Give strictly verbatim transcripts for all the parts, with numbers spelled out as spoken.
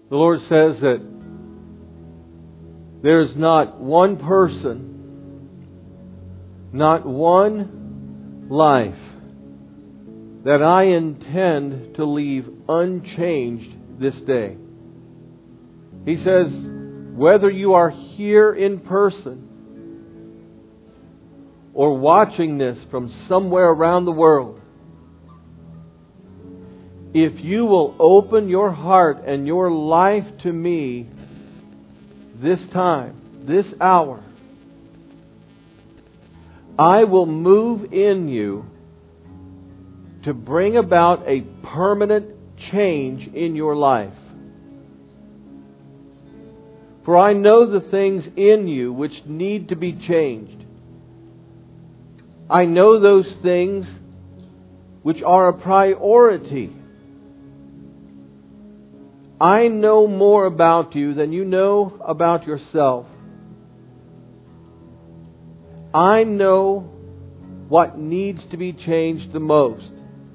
The Lord says that there is not one person, not one life that I intend to leave unchanged this day. He says, whether you are here in person or watching this from somewhere around the world, if you will open your heart and your life to me this time, this hour, I will move in you to bring about a permanent change in your life. For I know the things in you which need to be changed. I know those things which are a priority. I know more about you than you know about yourself. I know what needs to be changed the most.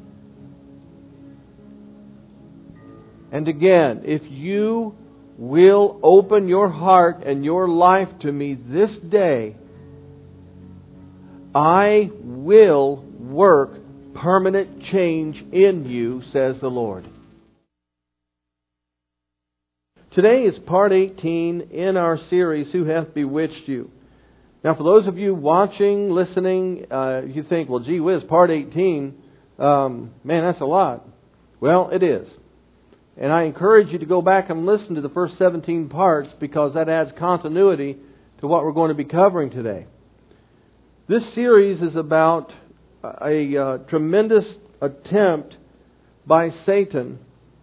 And again, if you will open your heart and your life to me this day, I will work permanent change in you, says the Lord. Today is part eighteen in our series, Who Hath Bewitched You? Now, for those of you watching, listening, uh, you think, well, gee whiz, part eighteen, um, man, that's a lot. Well, it is. And I encourage you to go back and listen to the first seventeen parts, because that adds continuity to what we're going to be covering today. This series is about a uh, tremendous attempt by Satan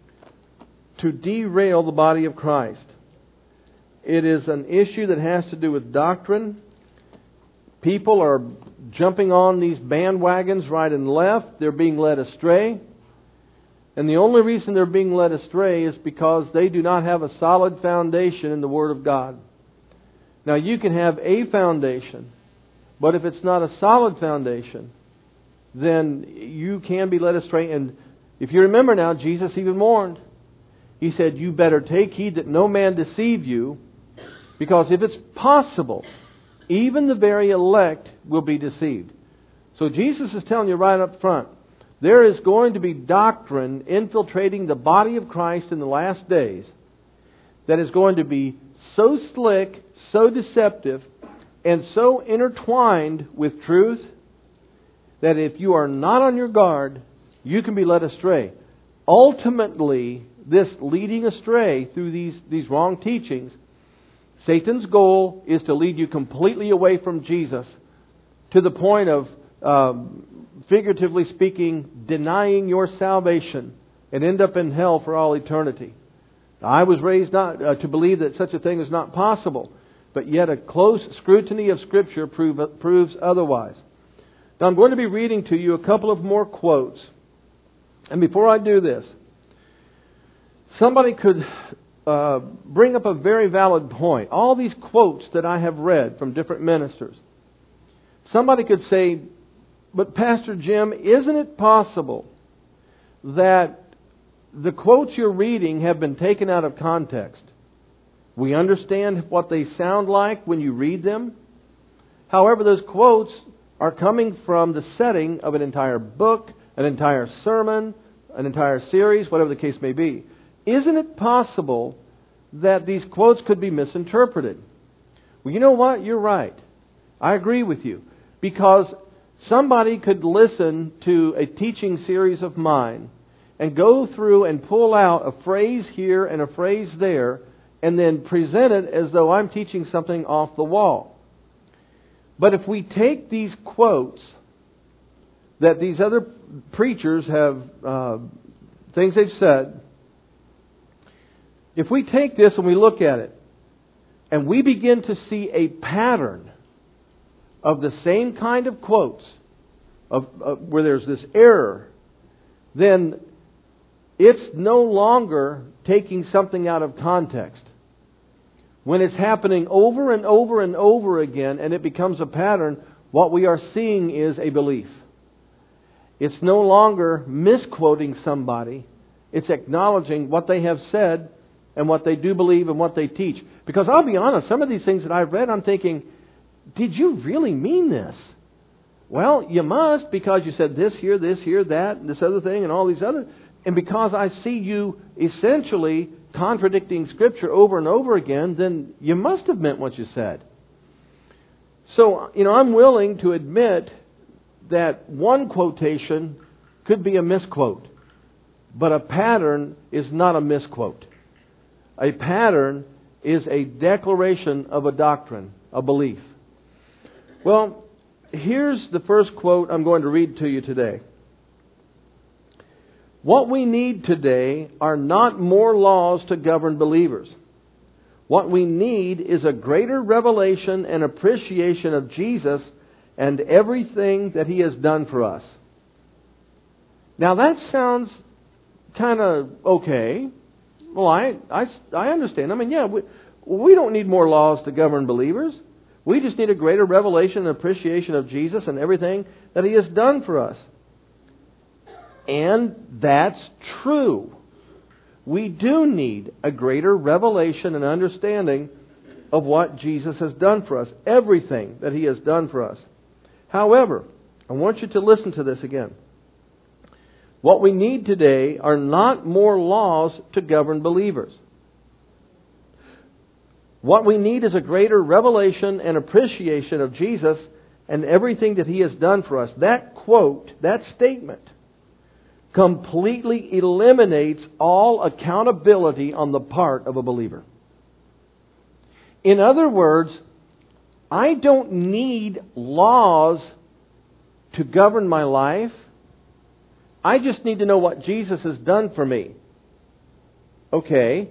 to derail the body of Christ. It is an issue that has to do with doctrine. People are jumping on these bandwagons right and left. They're being led astray. And the only reason they're being led astray is because they do not have a solid foundation in the Word of God. Now, you can have a foundation, but if it's not a solid foundation, then you can be led astray. And if you remember now, Jesus even warned. He said, you better take heed that no man deceive you, because if it's possible, even the very elect will be deceived. So Jesus is telling you right up front, there is going to be doctrine infiltrating the body of Christ in the last days that is going to be so slick, so deceptive, and so intertwined with truth that if you are not on your guard, you can be led astray. Ultimately, this leading astray through these, these wrong teachings, Satan's goal is to lead you completely away from Jesus to the point of, um, figuratively speaking, denying your salvation and end up in hell for all eternity. Now, I was raised not uh, to believe that such a thing is not possible, but yet a close scrutiny of Scripture prove, proves otherwise. Now, I'm going to be reading to you a couple of more quotes. And before I do this, somebody could uh, bring up a very valid point. All these quotes that I have read from different ministers. Somebody could say, but Pastor Jim, isn't it possible that the quotes you're reading have been taken out of context? We understand what they sound like when you read them. However, those quotes are coming from the setting of an entire book, an entire sermon, an entire series, whatever the case may be. Isn't it possible that these quotes could be misinterpreted? Well, you know what? You're right. I agree with you. Because somebody could listen to a teaching series of mine and go through and pull out a phrase here and a phrase there and then present it as though I'm teaching something off the wall. But if we take these quotes that these other preachers have, uh, things they've said, if we take this and we look at it and we begin to see a pattern of the same kind of quotes, of, of where there's this error, then it's no longer taking something out of context. When it's happening over and over and over again and it becomes a pattern, what we are seeing is a belief. It's no longer misquoting somebody. It's acknowledging what they have said and what they do believe and what they teach. Because I'll be honest, some of these things that I've read, I'm thinking, did you really mean this? Well, you must, because you said this here, this here, that, and this other thing, and all these other. And because I see you essentially contradicting Scripture over and over again, then you must have meant what you said. So, you know, I'm willing to admit that one quotation could be a misquote, but a pattern is not a misquote. A pattern is a declaration of a doctrine, a belief. Well, here's the first quote I'm going to read to you today. What we need today are not more laws to govern believers. What we need is a greater revelation and appreciation of Jesus and everything that He has done for us. Now that sounds kind of okay. Well, I, I, I understand. I mean, yeah, we, we don't need more laws to govern believers. We just need a greater revelation and appreciation of Jesus and everything that He has done for us. And that's true. We do need a greater revelation and understanding of what Jesus has done for us. Everything that He has done for us. However, I want you to listen to this again. What we need today are not more laws to govern believers. What we need is a greater revelation and appreciation of Jesus and everything that He has done for us. That quote, that statement, completely eliminates all accountability on the part of a believer. In other words, I don't need laws to govern my life. I just need to know what Jesus has done for me. Okay.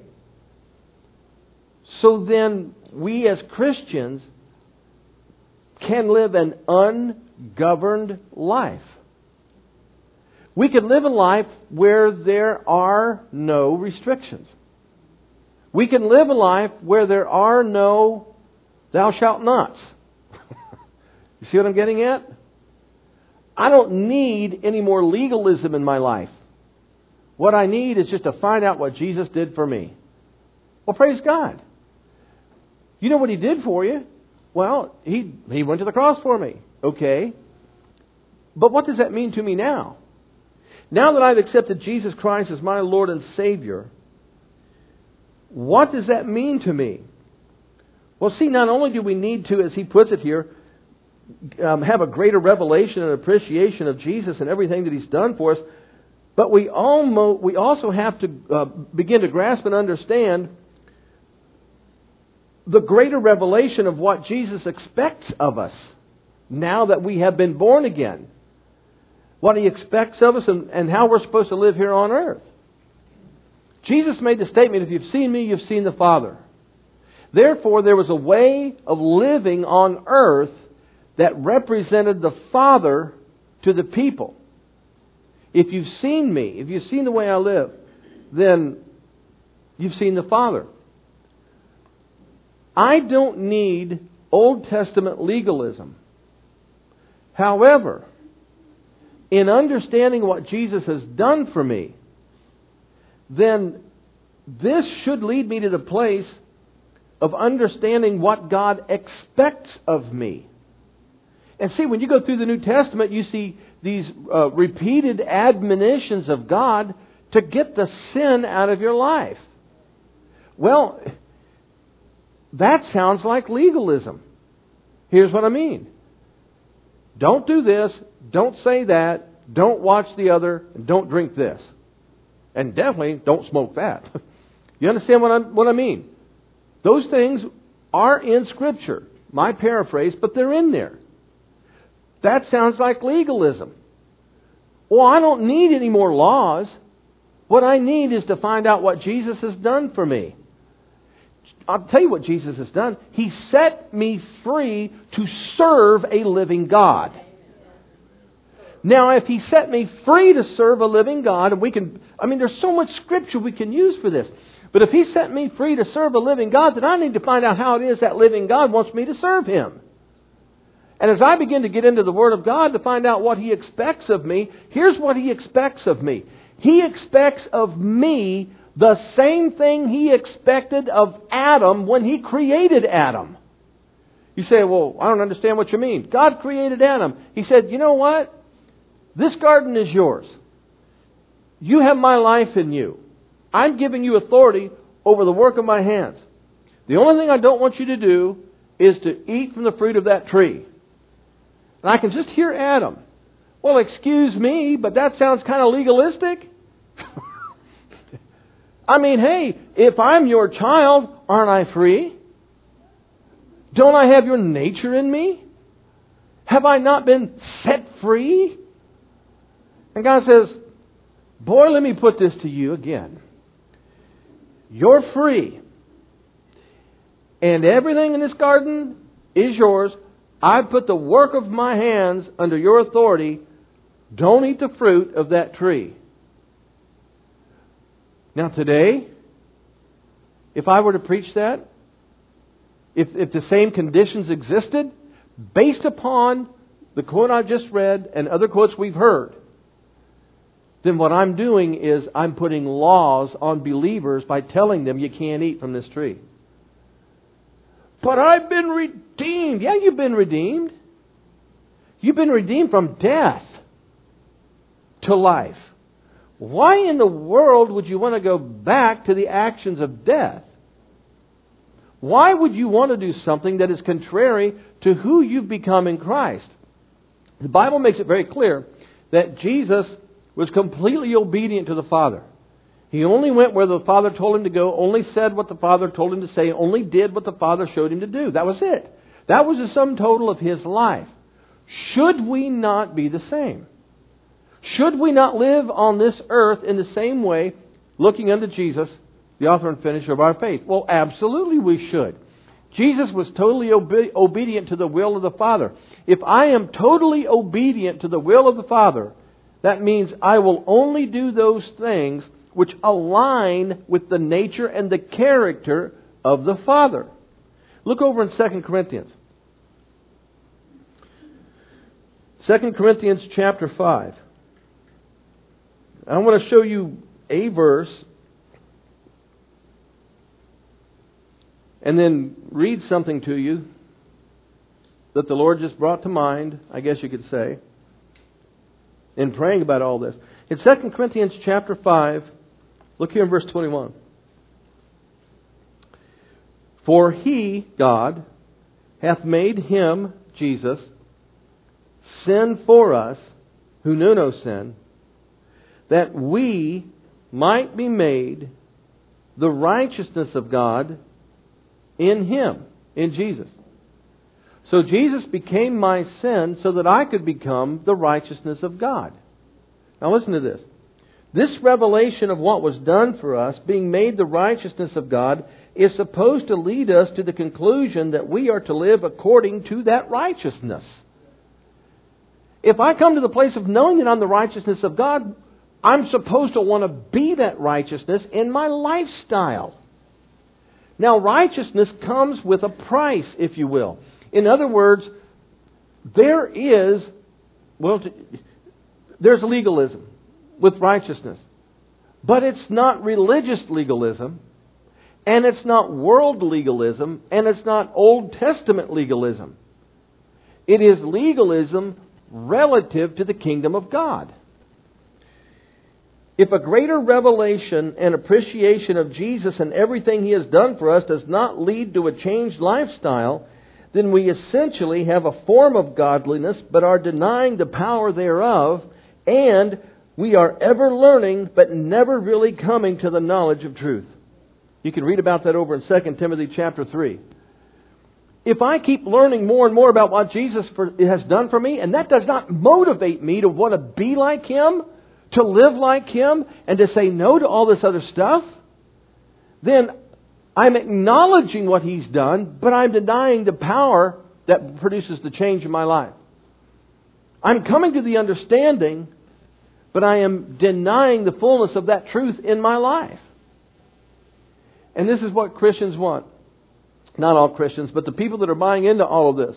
So then we as Christians can live an ungoverned life. We can live a life where there are no restrictions. We can live a life where there are no thou shalt nots. You see what I'm getting at? I don't need any more legalism in my life. What I need is just to find out what Jesus did for me. Well, praise God. You know what He did for you? Well, He, he went to the cross for me. Okay. But what does that mean to me now? Now that I've accepted Jesus Christ as my Lord and Savior, what does that mean to me? Well, see, not only do we need to, as he puts it here, um, have a greater revelation and appreciation of Jesus and everything that He's done for us, but we almost we also have to uh, begin to grasp and understand the greater revelation of what Jesus expects of us now that we have been born again. What He expects of us and, and how we're supposed to live here on earth. Jesus made the statement, if you've seen me, you've seen the Father. Therefore, there was a way of living on earth that represented the Father to the people. If you've seen me, if you've seen the way I live, then you've seen the Father. I don't need Old Testament legalism. However, in understanding what Jesus has done for me, then this should lead me to the place of understanding what God expects of me. And see, when you go through the New Testament, you see these uh, repeated admonitions of God to get the sin out of your life. Well, that sounds like legalism. Here's what I mean. Don't do this, don't say that, don't watch the other, and don't drink this. And definitely don't smoke that. You understand what I, what I mean? Those things are in Scripture. My paraphrase, but they're in there. That sounds like legalism. Well, I don't need any more laws. What I need is to find out what Jesus has done for me. I'll tell you what Jesus has done. He set me free to serve a living God. Now, if He set me free to serve a living God, and we can, I mean, there's so much Scripture we can use for this. But if He set me free to serve a living God, then I need to find out how it is that living God wants me to serve Him. And as I begin to get into the Word of God to find out what He expects of me, here's what He expects of me. He expects of me The same thing He expected of Adam when He created Adam. You say, well, I don't understand what you mean. God created Adam. He said, you know what? This garden is yours. You have my life in you. I'm giving you authority over the work of my hands. The only thing I don't want you to do is to eat from the fruit of that tree. And I can just hear Adam. Well, excuse me, but that sounds kind of legalistic. I mean, hey, if I'm your child, aren't I free? Don't I have your nature in me? Have I not been set free? And God says, boy, let me put this to you again. You're free. And everything in this garden is yours. I put the work of my hands under your authority. Don't eat the fruit of that tree. Now today, if I were to preach that, if, if the same conditions existed, based upon the quote I've just read and other quotes we've heard, then what I'm doing is I'm putting laws on believers by telling them you can't eat from this tree. But I've been redeemed. Yeah, you've been redeemed. You've been redeemed from death to life. Why in the world would you want to go back to the actions of death? Why would you want to do something that is contrary to who you've become in Christ? The Bible makes it very clear that Jesus was completely obedient to the Father. He only went where the Father told him to go, only said what the Father told him to say, only did what the Father showed him to do. That was it. That was the sum total of His life. Should we not be the same? Should we not live on this earth in the same way, looking unto Jesus, the author and finisher of our faith? Well, absolutely we should. Jesus was totally obe- obedient to the will of the Father. If I am totally obedient to the will of the Father, that means I will only do those things which align with the nature and the character of the Father. Look over in Second Corinthians. Second Corinthians chapter five. I want to show you a verse and then read something to you that the Lord just brought to mind, I guess you could say, in praying about all this. In Second Corinthians chapter five, look here in verse twenty-one. For He, God, hath made Him, Jesus, sin for us, who knew no sin, that we might be made the righteousness of God in Him, in Jesus. So Jesus became my sin so that I could become the righteousness of God. Now listen to this. This revelation of what was done for us, being made the righteousness of God, is supposed to lead us to the conclusion that we are to live according to that righteousness. If I come to the place of knowing that I'm the righteousness of God, I'm supposed to want to be that righteousness in my lifestyle. Now, righteousness comes with a price, if you will. In other words, there is, well, there's legalism with righteousness. But it's not religious legalism, and it's not world legalism, and it's not Old Testament legalism. It is legalism relative to the kingdom of God. If a greater revelation and appreciation of Jesus and everything He has done for us does not lead to a changed lifestyle, then we essentially have a form of godliness but are denying the power thereof, and we are ever learning but never really coming to the knowledge of truth. You can read about that over in Second Timothy chapter three. If I keep learning more and more about what Jesus for, has done for me, and that does not motivate me to want to be like Him, to live like Him, and to say no to all this other stuff, then I'm acknowledging what He's done, but I'm denying the power that produces the change in my life. I'm coming to the understanding, but I am denying the fullness of that truth in my life. And this is what Christians want. Not all Christians, but the people that are buying into all of this.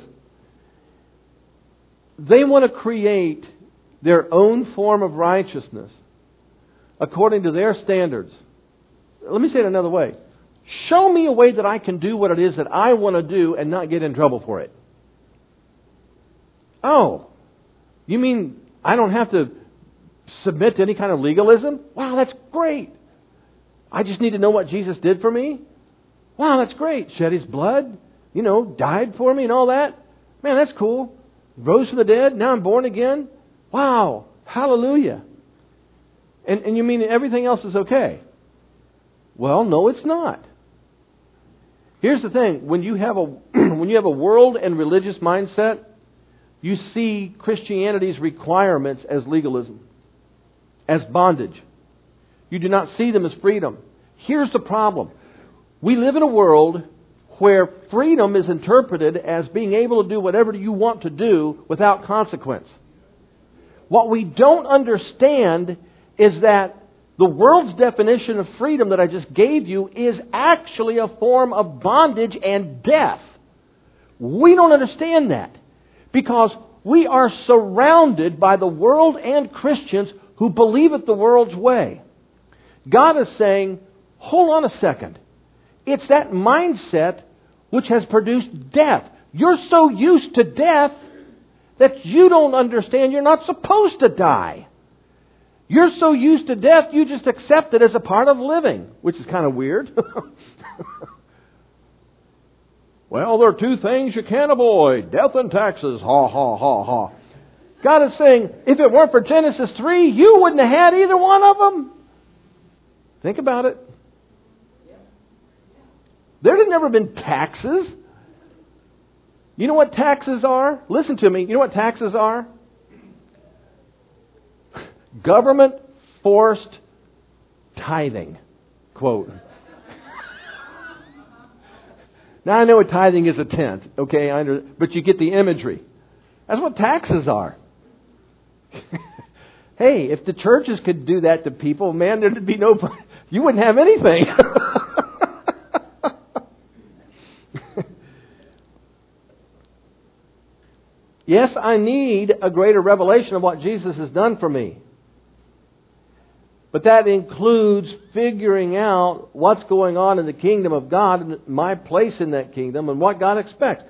They want to create their own form of righteousness according to their standards. let me say it another way. Show me a way that I can do what it is that I want to do and not get in trouble for it. Oh, you mean I don't have to submit to any kind of legalism? Wow, that's great. I just need to know what Jesus did for me? Wow, that's great. Shed His blood, you know, died for me and all that. Man, that's cool. Rose from the dead. Now I'm born again. Wow, hallelujah. And, and you mean everything else is okay? Well, no, it's not. Here's the thing. When you have a when you have a world and religious mindset, you see Christianity's requirements as legalism, as bondage. You do not see them as freedom. Here's the problem. We live in a world where freedom is interpreted as being able to do whatever you want to do without consequence. What we don't understand is that the world's definition of freedom that I just gave you is actually a form of bondage and death. We don't understand that because we are surrounded by the world and Christians who believe it the world's way. God is saying, hold on a second. It's that mindset which has produced death. You're so used to death that you don't understand you're not supposed to die. You're so used to death, you just accept it as a part of living, which is kind of weird. Well, there are two things you can't avoid, death and taxes. Ha, ha, ha, ha. God is saying, if it weren't for Genesis three, you wouldn't have had either one of them. Think about it. There had never been taxes. You know what taxes are? Listen to me. You know what taxes are? Government forced tithing. Quote. Now I know what tithing is a tenth, okay, I under, but you get the imagery. That's what taxes are. Hey, if the churches could do that to people, man, there'd be no, you wouldn't have anything. Yes, I need a greater revelation of what Jesus has done for me. But that includes figuring out what's going on in the kingdom of God and my place in that kingdom and what God expects.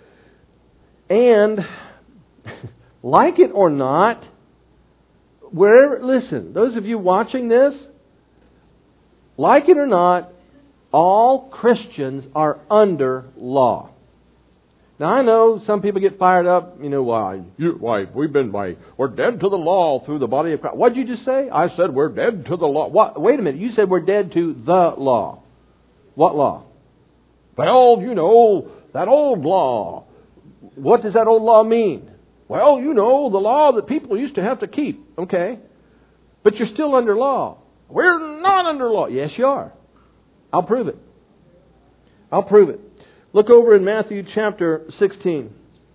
And, like it or not, wherever, listen, those of you watching this, like it or not, all Christians are under law. Now I know some people get fired up. You know why? You, why we've been by we're dead to the law through the body of Christ. What did you just say? I said we're dead to the law. What? Wait a minute. You said we're dead to the law. What law? Well, you know that old law. What does that old law mean? Well, you know the law that people used to have to keep. Okay, but you're still under law. We're not under law. Yes, you are. I'll prove it. I'll prove it. Look over in Matthew chapter sixteen.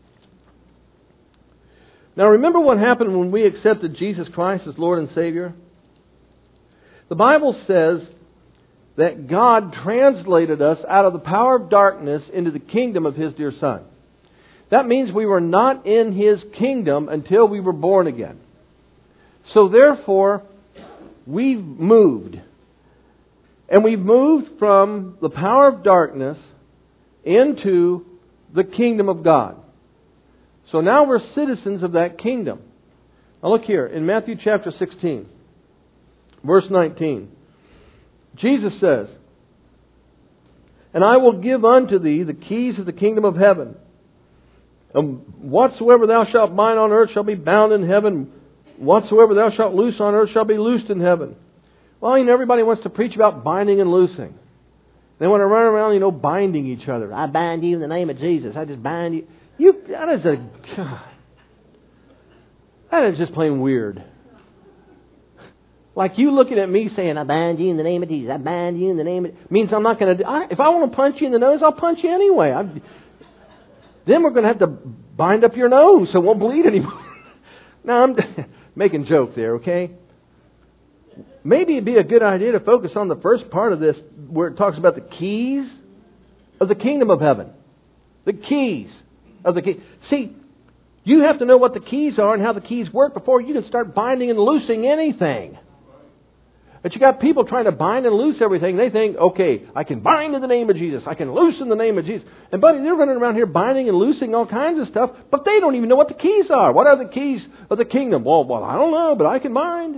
Now remember what happened when we accepted Jesus Christ as Lord and Savior? The Bible says that God translated us out of the power of darkness into the kingdom of His dear Son. That means we were not in His kingdom until we were born again. So therefore, we've moved. And we've moved from the power of darkness into the kingdom of God. So now we're citizens of that kingdom. Now look here, in Matthew chapter sixteen, verse nineteen. Jesus says, "And I will give unto thee the keys of the kingdom of heaven. And whatsoever thou shalt bind on earth shall be bound in heaven. Whatsoever thou shalt loose on earth shall be loosed in heaven." Well, you know, everybody wants to preach about binding and loosing. They want to run around, you know, binding each other. I bind you in the name of Jesus. I just bind you. You that is a God. That is just plain weird. Like you looking at me saying, "I bind you in the name of Jesus. I bind you in the name of," means I'm not going to. I, if I want to punch you in the nose, I'll punch you anyway. I, then we're going to have to bind up your nose so it won't bleed anymore. Now I'm making a joke there, okay? Maybe it'd be a good idea to focus on the first part of this where it talks about the keys of the kingdom of heaven. The keys of the key. See, you have to know what the keys are and how the keys work before you can start binding and loosing anything. But you got people trying to bind and loose everything. They think, okay, I can bind in the name of Jesus. I can loose in the name of Jesus. And buddy, they're running around here binding and loosing all kinds of stuff, but they don't even know what the keys are. What are the keys of the kingdom? Well, well I don't know, but I can bind.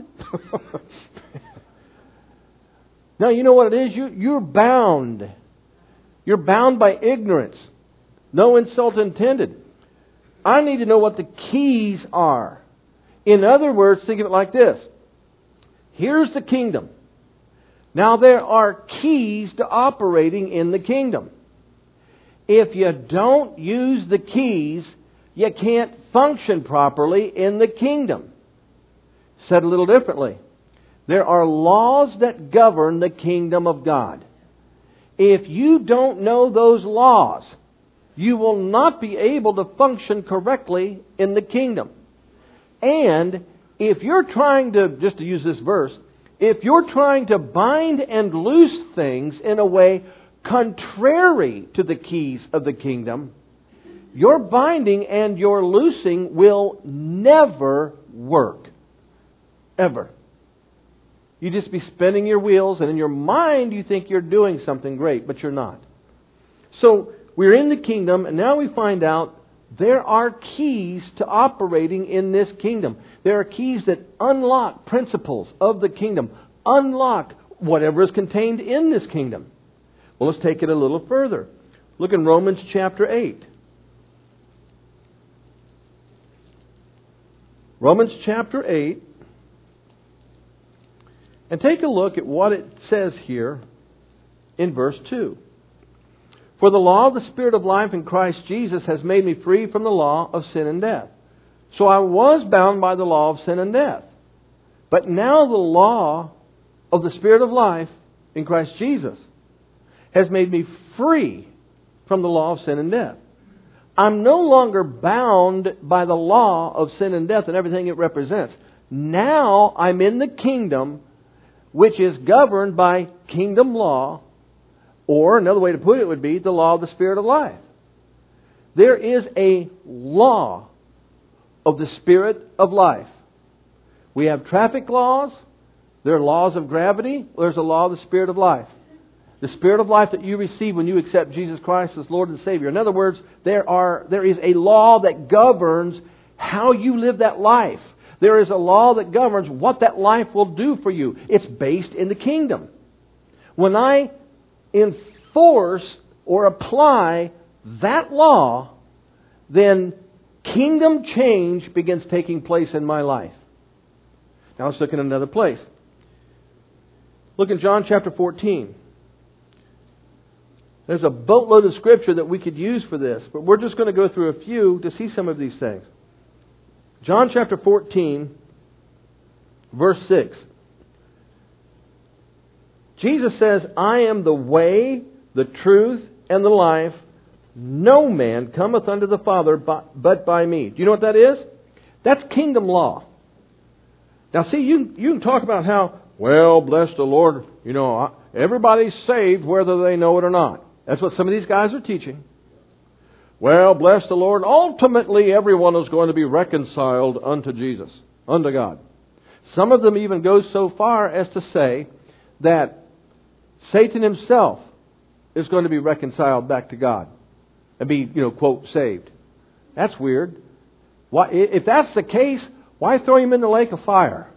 Now, you know what it is? You, you're bound. You're bound by ignorance. No insult intended. I need to know what the keys are. In other words, think of it like this. Here's the kingdom. Now there are keys to operating in the kingdom. If you don't use the keys, you can't function properly in the kingdom. Said a little differently. There are laws that govern the kingdom of God. If you don't know those laws, you will not be able to function correctly in the kingdom. And if you're trying to, just to use this verse, if you're trying to bind and loose things in a way contrary to the keys of the kingdom, your binding and your loosing will never work. Ever. You just be spinning your wheels, and in your mind you think you're doing something great, but you're not. So, we're in the kingdom, and now we find out there are keys to operating in this kingdom. There are keys that unlock principles of the kingdom, unlock whatever is contained in this kingdom. Well, let's take it a little further. Look in Romans chapter eight. Romans chapter eight. And take a look at what it says here in verse two. For the law of the Spirit of life in Christ Jesus has made me free from the law of sin and death. So I was bound by the law of sin and death. But now the law of the Spirit of life in Christ Jesus has made me free from the law of sin and death. I'm no longer bound by the law of sin and death and everything it represents. Now I'm in the kingdom, which is governed by kingdom law, or another way to put it would be the law of the Spirit of life. There is a law of the Spirit of life. We have traffic laws. There are laws of gravity. There's a law of the Spirit of life. The Spirit of life that you receive when you accept Jesus Christ as Lord and Savior. In other words, there are there is a law that governs how you live that life. There is a law that governs what that life will do for you. It's based in the kingdom. When I enforce or apply that law, then kingdom change begins taking place in my life. Now let's look at another place. Look in John chapter fourteen. There's a boatload of scripture that we could use for this, but we're just going to go through a few to see some of these things. John chapter fourteen, verse six. Jesus says, I am the way, the truth, and the life. No man cometh unto the Father but by me. Do you know what that is? That's kingdom law. Now see, you, you can talk about how, well, bless the Lord, you know, everybody's saved whether they know it or not. That's what some of these guys are teaching. Well, bless the Lord, ultimately everyone is going to be reconciled unto Jesus, unto God. Some of them even go so far as to say that Satan himself is going to be reconciled back to God and be, you know, quote, saved. That's weird. Why, if that's the case, why throw him in the lake of fire?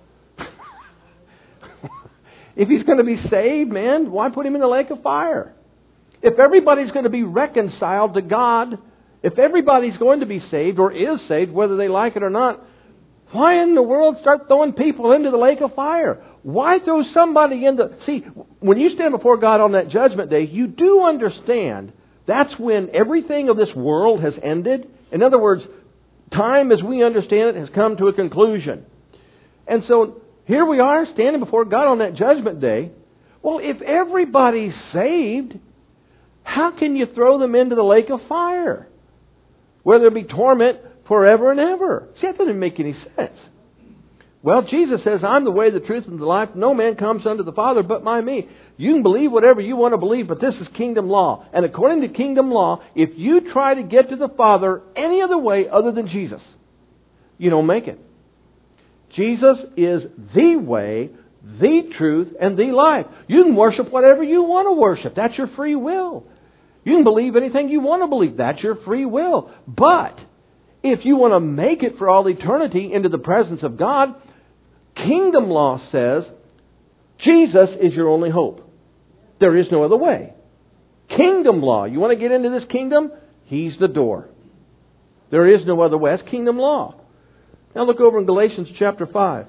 If he's going to be saved, man, why put him in the lake of fire? If everybody's going to be reconciled to God, if everybody's going to be saved or is saved, whether they like it or not, why in the world start throwing people into the lake of fire? Why throw somebody in the... See, when you stand before God on that judgment day, you do understand that's when everything of this world has ended. In other words, time as we understand it has come to a conclusion. And so here we are standing before God on that judgment day. Well, if everybody's saved, how can you throw them into the lake of fire? Where there be torment forever and ever. See, that doesn't make any sense. Well, Jesus says, I'm the way, the truth, and the life. No man comes unto the Father but by me. You can believe whatever you want to believe, but this is kingdom law. And according to kingdom law, if you try to get to the Father any other way other than Jesus, you don't make it. Jesus is the way, the truth, and the life. You can worship whatever you want to worship. That's your free will. You can believe anything you want to believe. That's your free will. But if you want to make it for all eternity into the presence of God, kingdom law says Jesus is your only hope. There is no other way. Kingdom law. You want to get into this kingdom? He's the door. There is no other way. That's kingdom law. Now look over in Galatians chapter five.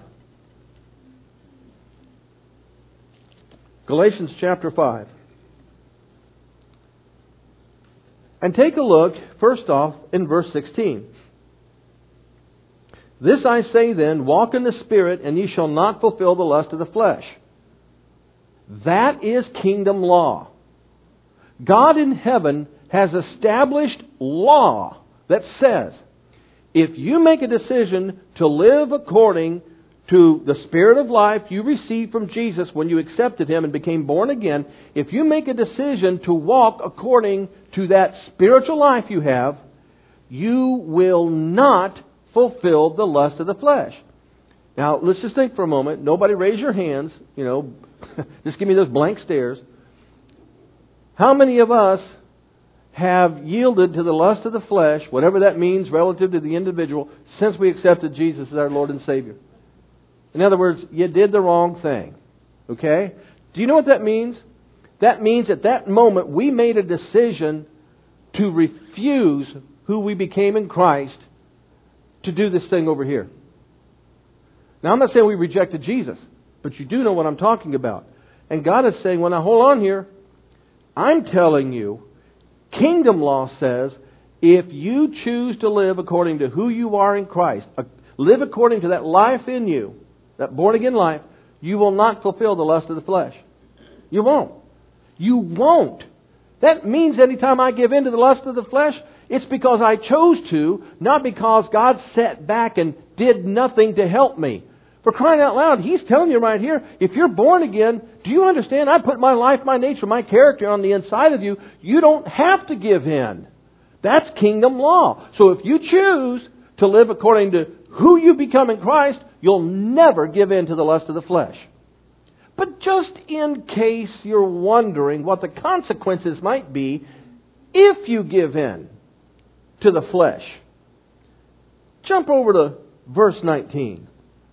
Galatians chapter five. And take a look, first off, in verse sixteen. This I say then, walk in the Spirit, and ye shall not fulfill the lust of the flesh. That is kingdom law. God in heaven has established law that says, if you make a decision to live according to the Spirit of life you received from Jesus when you accepted Him and became born again, if you make a decision to walk according to that spiritual life you have, you will not fulfill the lust of the flesh. Now, let's just think for a moment. Nobody raise your hands. You know, just give me those blank stares. How many of us have yielded to the lust of the flesh, whatever that means relative to the individual, since we accepted Jesus as our Lord and Savior? In other words, you did the wrong thing. Okay? Do you know what that means? That means at that moment we made a decision to refuse who we became in Christ to do this thing over here. Now, I'm not saying we rejected Jesus, but you do know what I'm talking about. And God is saying, well, now hold on here. I'm telling you, kingdom law says, if you choose to live according to who you are in Christ, live according to that life in you, that born-again life, you will not fulfill the lust of the flesh. You won't. You won't. That means anytime I give in to the lust of the flesh, it's because I chose to, not because God sat back and did nothing to help me. For crying out loud, He's telling you right here, if you're born again, do you understand? I put my life, my nature, my character on the inside of you. You don't have to give in. That's kingdom law. So if you choose to live according to who you become in Christ, you'll never give in to the lust of the flesh. But just in case you're wondering what the consequences might be if you give in to the flesh, jump over to verse nineteen.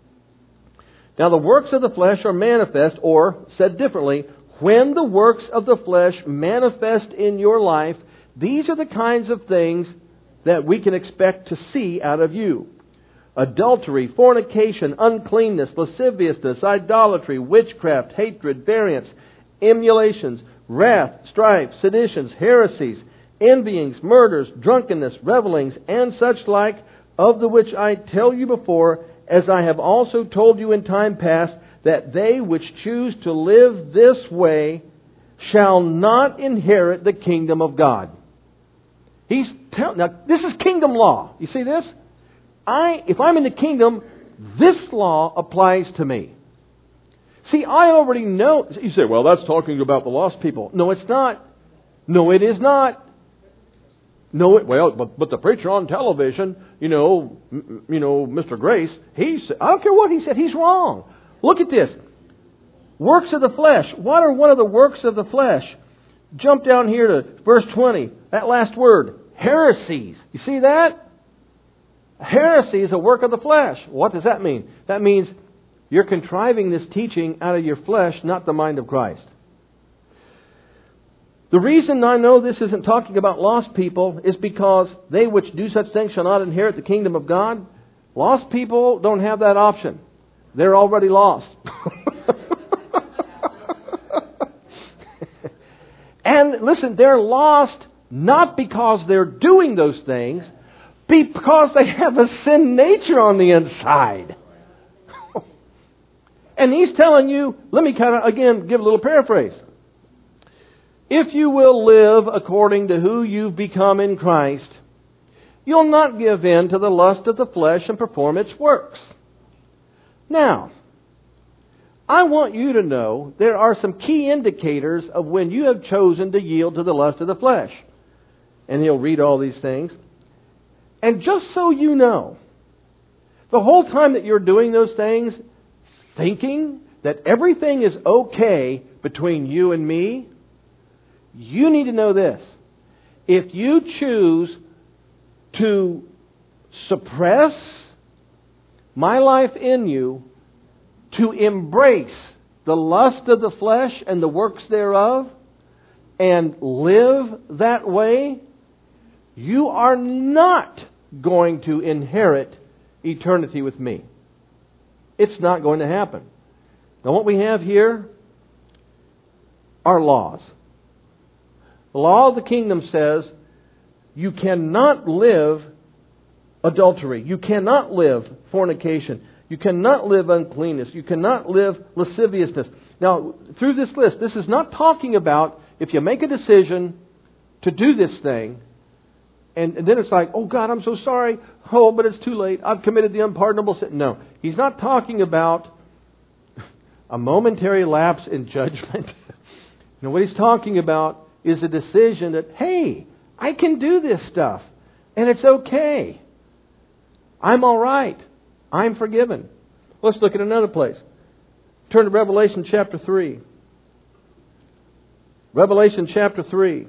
Now the works of the flesh are manifest, or said differently, when the works of the flesh manifest in your life, these are the kinds of things that we can expect to see out of you. Adultery, fornication, uncleanness, lasciviousness, idolatry, witchcraft, hatred, variance, emulations, wrath, strife, seditions, heresies, envyings, murders, drunkenness, revelings, and such like, of the which I tell you before, as I have also told you in time past, that they which choose to live this way shall not inherit the kingdom of God. He's tell- now, this is kingdom law. You see this? I, if I'm in the kingdom, this law applies to me. See, I already know. You say, well, that's talking about the lost people. No, it's not. No, it is not. No, it, well, but, but the preacher on television, you know, m- you know, Mister Grace, he said, I don't care what he said, he's wrong. Look at this. Works of the flesh. What are one of the works of the flesh? Jump down here to verse twenty. That last word, heresies. You see that? Heresy is a work of the flesh. What does that mean? That means you're contriving this teaching out of your flesh, not the mind of Christ. The reason I know this isn't talking about lost people is because they which do such things shall not inherit the kingdom of God. Lost people don't have that option. They're already lost. And listen, they're lost not because they're doing those things, because they have a sin nature on the inside. And He's telling you, let me kind of, again, give a little paraphrase. If you will live according to who you've become in Christ, you'll not give in to the lust of the flesh and perform its works. Now, I want you to know there are some key indicators of when you have chosen to yield to the lust of the flesh. And he'll read all these things. And just so you know, the whole time that you're doing those things, thinking, that everything is okay between you and me, you need to know this. If you choose to suppress my life in you, to embrace the lust of the flesh and the works thereof, and live that way, you are not going to inherit eternity with me. It's not going to happen. Now what we have here are laws. The law of the kingdom says you cannot live adultery. You cannot live fornication. You cannot live uncleanness. You cannot live lasciviousness. Now, through this list, this is not talking about if you make a decision to do this thing, and, and then it's like, oh God, I'm so sorry. Oh, but it's too late. I've committed the unpardonable sin. No, He's not talking about a momentary lapse in judgment. You know, what He's talking about is a decision that, hey, I can do this stuff, and it's okay. I'm all right. I'm forgiven. Let's look at another place. Turn to Revelation chapter three. Revelation chapter three.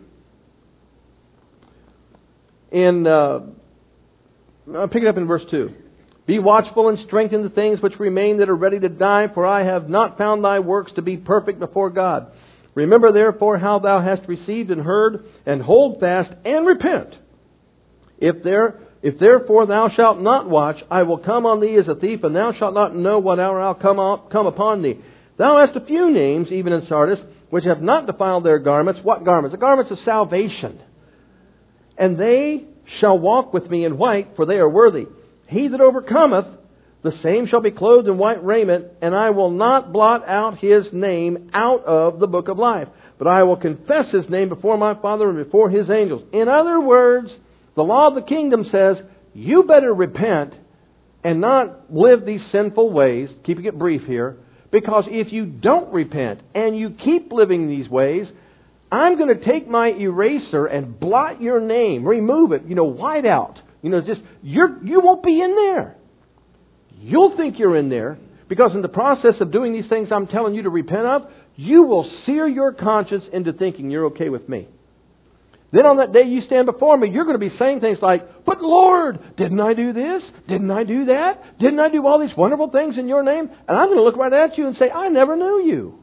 In, uh, I'll pick it up in verse two. Be watchful and strengthen the things which remain that are ready to die, for I have not found thy works to be perfect before God. Remember therefore how thou hast received and heard, and hold fast and repent. If there If therefore thou shalt not watch, I will come on thee as a thief, and thou shalt not know what hour I'll come, up, come upon thee. Thou hast a few names, even in Sardis, which have not defiled their garments. What garments? The garments of salvation. And they shall walk with me in white, for they are worthy. He that overcometh, the same shall be clothed in white raiment, and I will not blot out his name out of the book of life. But I will confess his name before my Father and before his angels. In other words, the law of the kingdom says, you better repent and not live these sinful ways, keeping it brief here, because if you don't repent and you keep living these ways, I'm going to take my eraser and blot your name, remove it, you know, white out. You know, just, you're, you won't be in there. You'll think you're in there, because in the process of doing these things I'm telling you to repent of, you will sear your conscience into thinking you're okay with me. Then on that day you stand before me, you're going to be saying things like, but Lord, didn't I do this? Didn't I do that? Didn't I do all these wonderful things in your name? And I'm going to look right at you and say, I never knew you.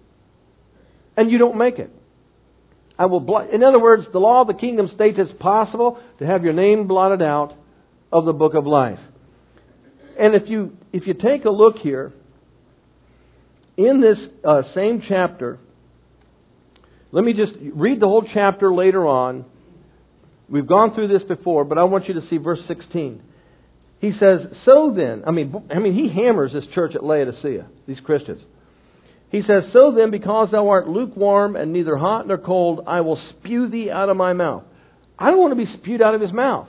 And you don't make it. I will blot. In other words, the law of the kingdom states it's possible to have your name blotted out of the book of life. And if you if you take a look here, in this uh, same chapter, let me just read the whole chapter later on. We've gone through this before, but I want you to see verse sixteen. He says, so then, I mean, I mean, he hammers this church at Laodicea, these Christians. He says, so then, because thou art lukewarm and neither hot nor cold, I will spew thee out of my mouth. I don't want to be spewed out of his mouth.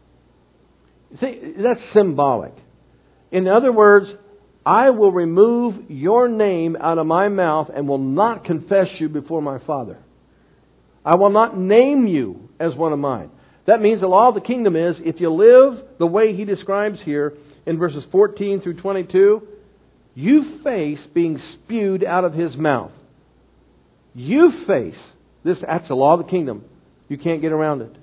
See, that's symbolic. In other words, I will remove your name out of my mouth and will not confess you before my Father. I will not name you as one of mine. That means the law of the kingdom is, if you live the way he describes here in verses fourteen through twenty-two, you face being spewed out of his mouth. You face this. That's the law of the kingdom. You can't get around it.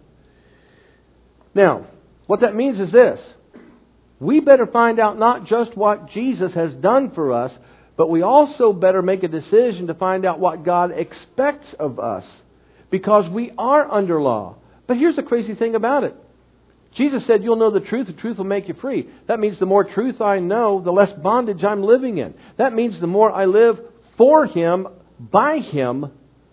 Now, what that means is this. We better find out not just what Jesus has done for us, but we also better make a decision to find out what God expects of us, because we are under law. But here's the crazy thing about it. Jesus said, you'll know the truth, the truth will make you free. That means the more truth I know, the less bondage I'm living in. That means the more I live for Him, by Him,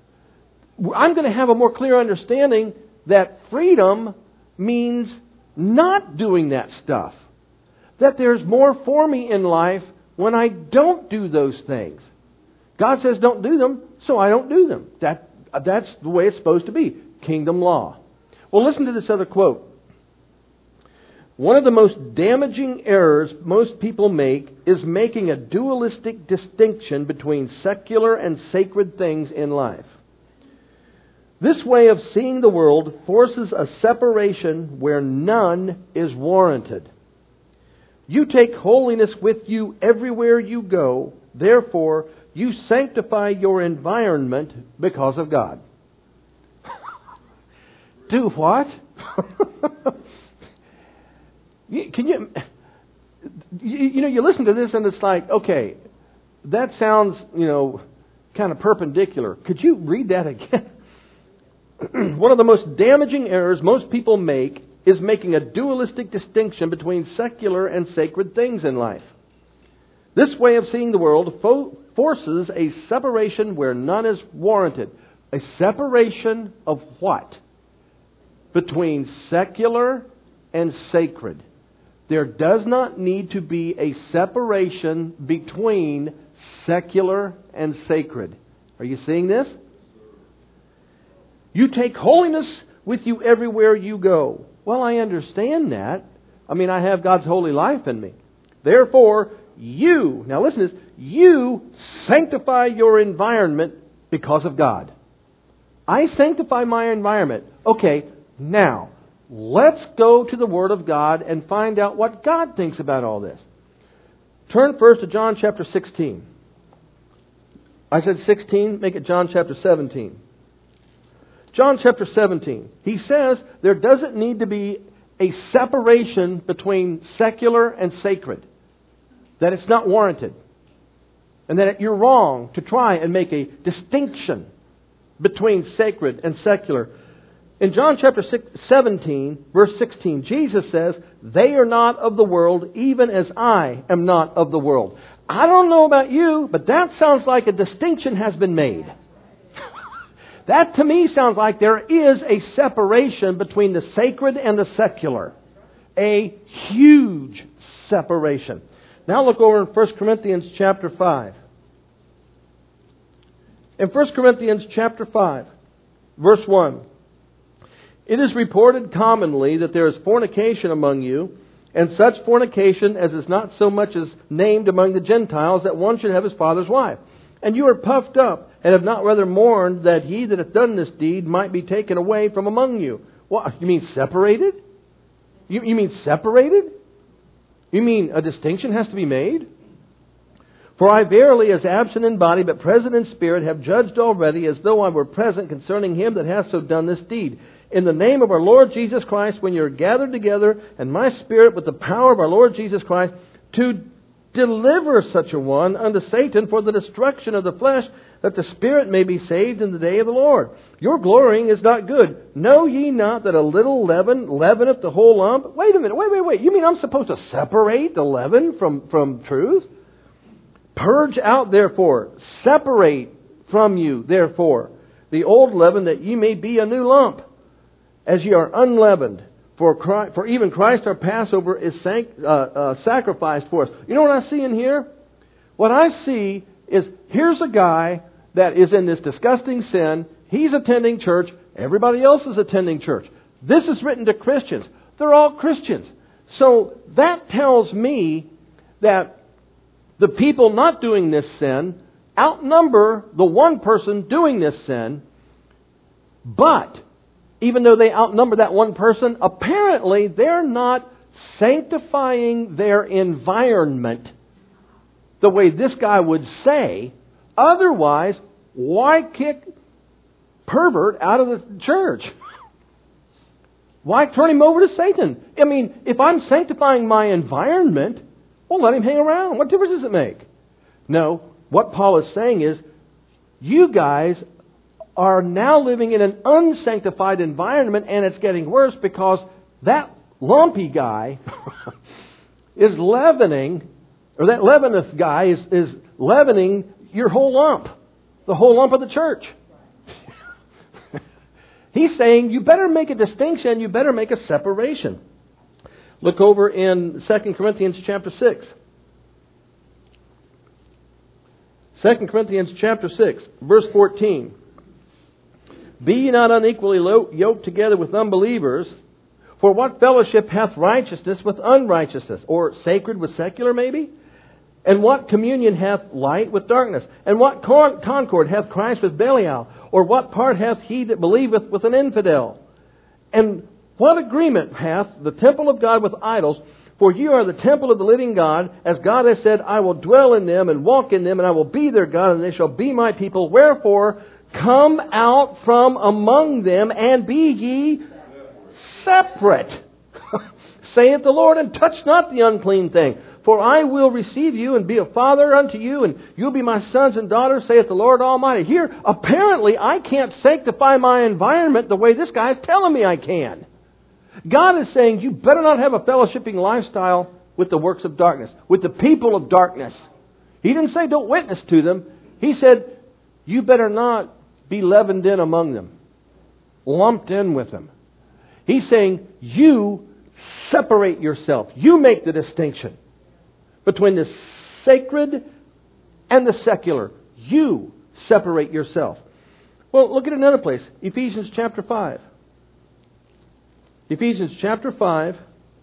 I'm going to have a more clear understanding that freedom means not doing that stuff. That there's more for me in life when I don't do those things. God says don't do them, so I don't do them. That, that's the way it's supposed to be. Kingdom law. Well, listen to this other quote. One of the most damaging errors most people make is making a dualistic distinction between secular and sacred things in life. This way of seeing the world forces a separation where none is warranted. You take holiness with you everywhere you go, Therefore, you sanctify your environment because of God. Do what? you, can you, you... You know, you listen to this and it's like, okay, that sounds, you know, kind of perpendicular. Could you read that again? One of the most damaging errors most people make is making a dualistic distinction between secular and sacred things in life. This way of seeing the world fo- forces a separation where none is warranted. A separation of what? Between secular and sacred. There does not need to be a separation between secular and sacred. Are you seeing this? You take holiness with you everywhere you go. Well, I understand that. I mean, I have God's holy life in me. Therefore, you, now listen to this, you sanctify your environment because of God. I sanctify my environment. Okay, now, let's go to the Word of God and find out what God thinks about all this. Turn first to John chapter sixteen. I said sixteen, make it John chapter seventeen. John chapter seventeen. He says there doesn't need to be a separation between secular and sacred. That it's not warranted. And that you're wrong to try and make a distinction between sacred and secular. In John chapter seventeen, verse sixteen, Jesus says, "They are not of the world, even as I am not of the world." I don't know about you, but that sounds like a distinction has been made. That to me sounds like there is a separation between the sacred and the secular. A huge separation. Now look over in First Corinthians chapter five. In First Corinthians chapter five, verse one. "It is reported commonly that there is fornication among you, and such fornication as is not so much as named among the Gentiles, that one should have his father's wife. And you are puffed up, and have not rather mourned that he that hath done this deed might be taken away from among you." What? You mean separated? You, you mean separated? You mean a distinction has to be made? "For I verily, as absent in body, but present in spirit, have judged already, as though I were present, concerning him that hath so done this deed. In the name of our Lord Jesus Christ, when you are gathered together, and my spirit with the power of our Lord Jesus Christ, to deliver such a one unto Satan for the destruction of the flesh, that the spirit may be saved in the day of the Lord. Your glorying is not good. Know ye not that a little leaven leaveneth the whole lump?" Wait a minute, wait, wait, wait. You mean I'm supposed to separate the leaven from, from truth? "Purge out therefore, separate from you therefore, the old leaven, that ye may be a new lump, as ye are unleavened. For Christ, for even Christ our Passover is sanct, uh, uh, sacrificed for us." You know what I see in here? What I see is, here's a guy that is in this disgusting sin. He's attending church. Everybody else is attending church. This is written to Christians. They're all Christians. So that tells me that the people not doing this sin outnumber the one person doing this sin. But even though they outnumber that one person, apparently they're not sanctifying their environment the way this guy would say. Otherwise, why kick pervert out of the church? Why turn him over to Satan? I mean, if I'm sanctifying my environment, well, let him hang around. What difference does it make? No, what Paul is saying is, you guys are now living in an unsanctified environment, and it's getting worse because that lumpy guy is leavening, or that leaveneth guy is, is leavening your whole lump, the whole lump of the church. He's saying you better make a distinction, you better make a separation. Look over in Second Corinthians chapter six. Second Corinthians chapter six, verse fourteen. "Be ye not unequally yoked together with unbelievers, for what fellowship hath righteousness with unrighteousness?" Or sacred with secular, maybe? "And what communion hath light with darkness? And what concord hath Christ with Belial? Or what part hath he that believeth with an infidel? And what agreement hath the temple of God with idols? For you are the temple of the living God. As God has said, I will dwell in them and walk in them, and I will be their God, and they shall be my people. Wherefore, come out from among them, and be ye separate, saith the Lord, and touch not the unclean thing. For I will receive you and be a father unto you, and you'll be my sons and daughters, saith the Lord Almighty. Here, apparently, I can't sanctify my environment the way this guy is telling me I can. God is saying, you better not have a fellowshipping lifestyle with the works of darkness, with the people of darkness. He didn't say don't witness to them. He said, you better not be leavened in among them, lumped in with them. He's saying, you separate yourself. You make the distinction between the sacred and the secular. You separate yourself. Well, look at another place. Ephesians chapter five. Ephesians chapter five,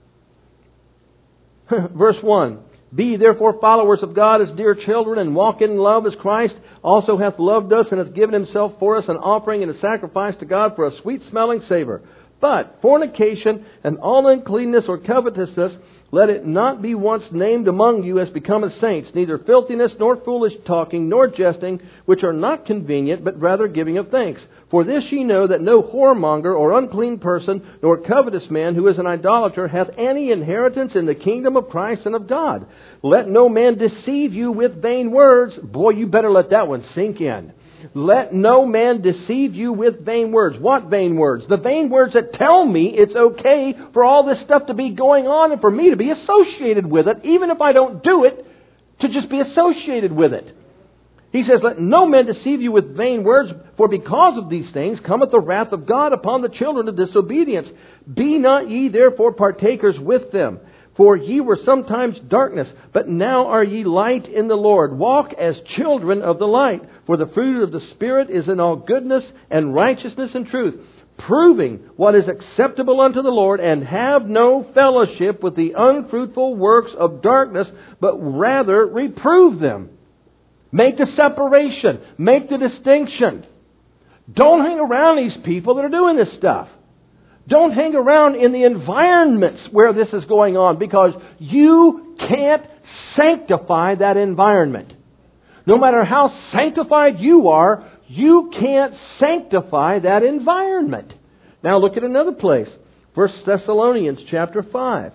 verse one. Be ye therefore followers of God as dear children, and walk in love as Christ also hath loved us, and hath given himself for us an offering and a sacrifice to God for a sweet-smelling savor. But fornication and all uncleanness or covetousness, let it not be once named among you as becometh saints, neither filthiness, nor foolish talking, nor jesting, which are not convenient, but rather giving of thanks. For this ye know, that no whoremonger or unclean person, nor covetous man who is an idolater, hath any inheritance in the kingdom of Christ and of God. Let no man deceive you with vain words. Boy, you better let that one sink in. Let no man deceive you with vain words. What vain words? The vain words that tell me it's okay for all this stuff to be going on and for me to be associated with it, even if I don't do it, to just be associated with it. He says, let no man deceive you with vain words, for because of these things cometh the wrath of God upon the children of disobedience. Be not ye therefore partakers with them. For ye were sometimes darkness, but now are ye light in the Lord. Walk as children of the light. For the fruit of the Spirit is in all goodness and righteousness and truth, proving what is acceptable unto the Lord, and have no fellowship with the unfruitful works of darkness, but rather reprove them. Make the separation. Make the distinction. Don't hang around these people that are doing this stuff. Don't hang around in the environments where this is going on, because you can't sanctify that environment. No matter how sanctified you are, you can't sanctify that environment. Now look at another place. First Thessalonians chapter five.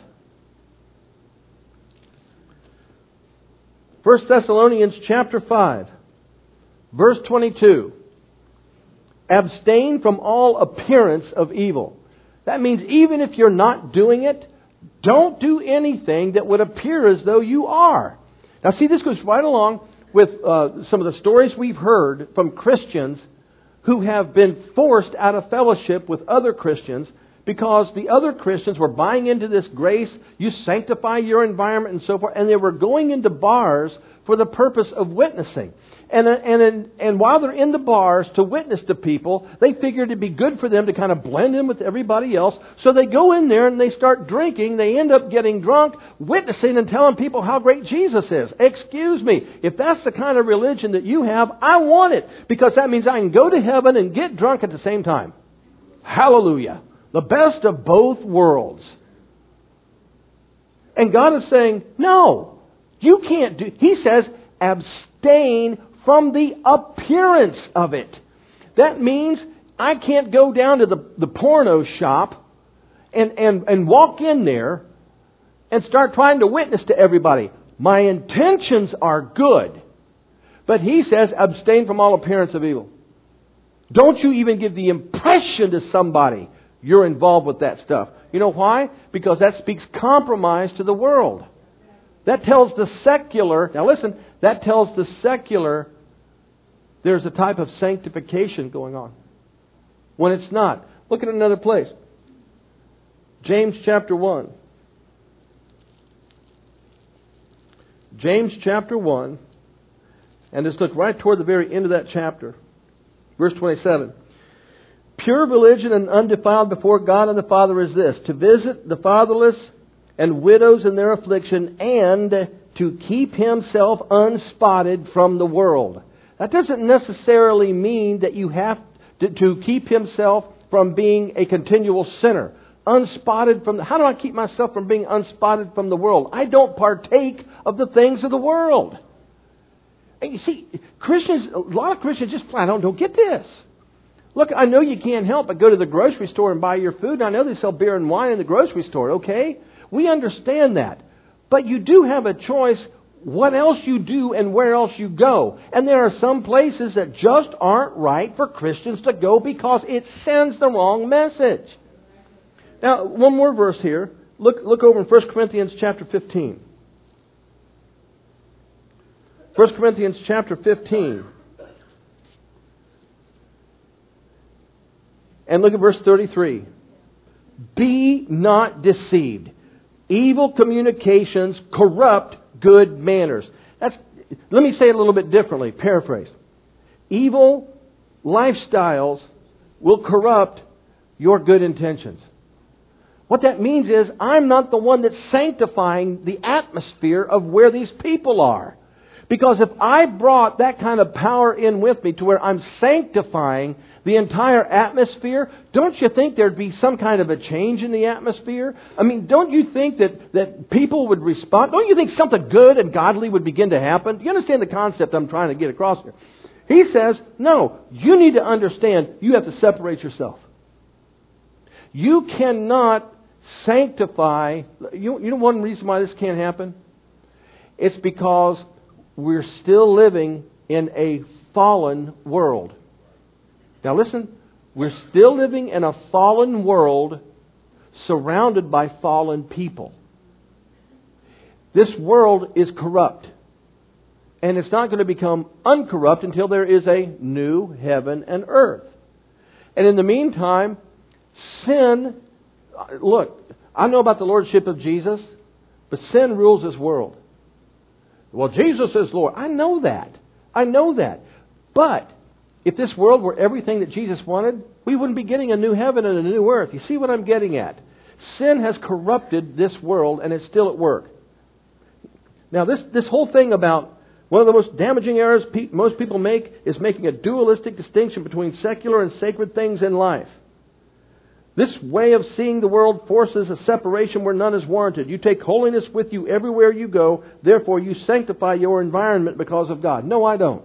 First Thessalonians chapter five, verse twenty-two. Abstain from all appearance of evil. That means even if you're not doing it, don't do anything that would appear as though you are. Now see, this goes right along with uh, some of the stories we've heard from Christians who have been forced out of fellowship with other Christians because the other Christians were buying into this grace, you sanctify your environment and so forth, and they were going into bars for the purpose of witnessing. And, and, and while they're in the bars to witness to people, they figured it'd be good for them to kind of blend in with everybody else. So they go in there and they start drinking. They end up getting drunk, witnessing and telling people how great Jesus is. Excuse me, if that's the kind of religion that you have, I want it. Because that means I can go to heaven and get drunk at the same time. Hallelujah. The best of both worlds. And God is saying, no, you can't do. He says, abstain from the appearance of it. That means I can't go down to the, the porno shop and, and, and walk in there and start trying to witness to everybody. My intentions are good. But He says, abstain from all appearance of evil. Don't you even give the impression to somebody you're involved with that stuff. You know why? Because that speaks compromise to the world. That tells the secular, now listen, that tells the secular there's a type of sanctification going on, when it's not. Look at another place. James chapter one. James chapter one. And let's look right toward the very end of that chapter. Verse twenty-seven. Pure religion and undefiled before God and the Father is this: to visit the fatherless and widows in their affliction, and to keep himself unspotted from the world. That doesn't necessarily mean that you have to, to keep himself from being a continual sinner. unspotted from the... How do I keep myself from being unspotted from the world? I don't partake of the things of the world. And you see, Christians, a lot of Christians just flat out don't get this. Look, I know you can't help but go to the grocery store and buy your food. And I know they sell beer and wine in the grocery store, okay? We understand that. But you do have a choice what else you do and where else you go. And there are some places that just aren't right for Christians to go because it sends the wrong message. Now, one more verse here. Look, look over in First Corinthians chapter fifteen. First Corinthians chapter fifteen. And look at verse thirty-three. Be not deceived. Evil communications corrupt good manners. That's, let me say it a little bit differently. Paraphrase. Evil lifestyles will corrupt your good intentions. What that means is I'm not the one that's sanctifying the atmosphere of where these people are. Because if I brought that kind of power in with me to where I'm sanctifying the entire atmosphere, don't you think there'd be some kind of a change in the atmosphere? I mean, don't you think that, that people would respond? Don't you think something good and godly would begin to happen? Do you understand the concept I'm trying to get across here? He says, no, you need to understand you have to separate yourself. You cannot sanctify. You, you know one reason why this can't happen? It's because we're still living in a fallen world. Now listen, we're still living in a fallen world surrounded by fallen people. This world is corrupt. And it's not going to become uncorrupt until there is a new heaven and earth. And in the meantime, sin, look, I know about the lordship of Jesus, but sin rules this world. Well, Jesus is Lord. I know that. I know that. But if this world were everything that Jesus wanted, we wouldn't be getting a new heaven and a new earth. You see what I'm getting at? Sin has corrupted this world and it's still at work. Now, this, this whole thing about one of the most damaging errors pe- most people make is making a dualistic distinction between secular and sacred things in life. This way of seeing the world forces a separation where none is warranted. You take holiness with you everywhere you go, therefore you sanctify your environment because of God. No, I don't.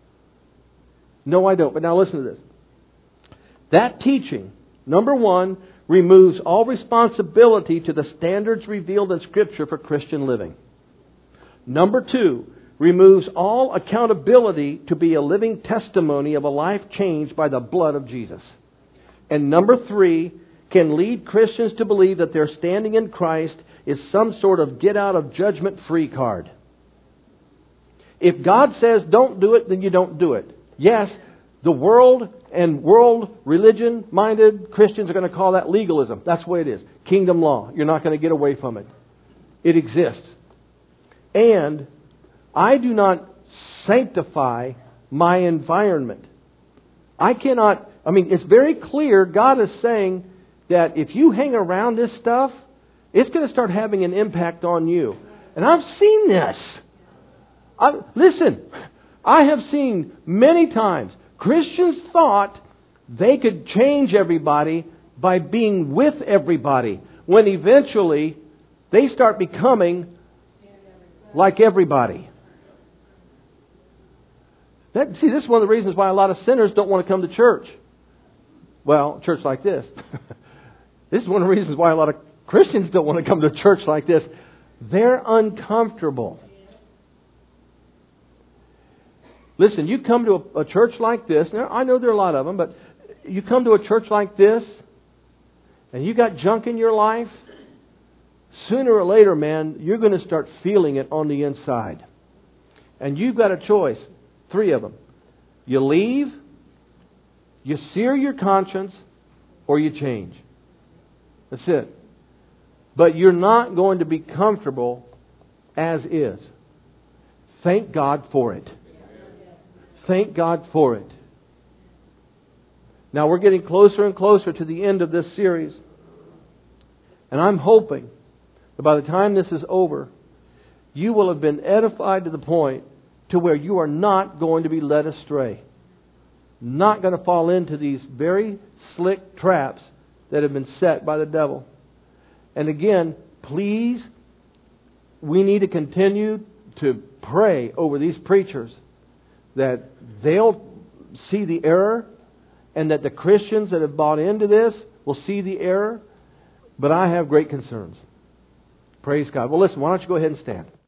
No, I don't. But now listen to this. That teaching, number one, removes all responsibility to the standards revealed in Scripture for Christian living. Number two, removes all accountability to be a living testimony of a life changed by the blood of Jesus. And number three, can lead Christians to believe that their standing in Christ is some sort of get-out-of-judgment-free card. If God says don't do it, then you don't do it. Yes, the world and world religion-minded Christians are going to call that legalism. That's the way it is. Kingdom law. You're not going to get away from it. It exists. And I do not sanctify my environment. I cannot... I mean, it's very clear God is saying that if you hang around this stuff, it's going to start having an impact on you. And I've seen this. I, listen, I have seen many times Christians thought they could change everybody by being with everybody, when eventually they start becoming like everybody. That, see, this is one of the reasons why a lot of sinners don't want to come to church. Well, church like this. This is one of the reasons why a lot of Christians don't want to come to a church like this. They're uncomfortable. Listen, you come to a, a church like this. Now, I know there are a lot of them, but you come to a church like this, and you got junk in your life, sooner or later, man, you're going to start feeling it on the inside. And you've got a choice. Three of them. You leave, you sear your conscience, or you change. That's it. But you're not going to be comfortable as is. Thank God for it. Thank God for it. Now we're getting closer and closer to the end of this series. And I'm hoping that by the time this is over, you will have been edified to the point to where you are not going to be led astray. Not going to fall into these very slick traps that have been set by the devil. And again, please, we need to continue to pray over these preachers that they'll see the error, and that the Christians that have bought into this will see the error. But I have great concerns. Praise God. Well, listen, why don't you go ahead and stand.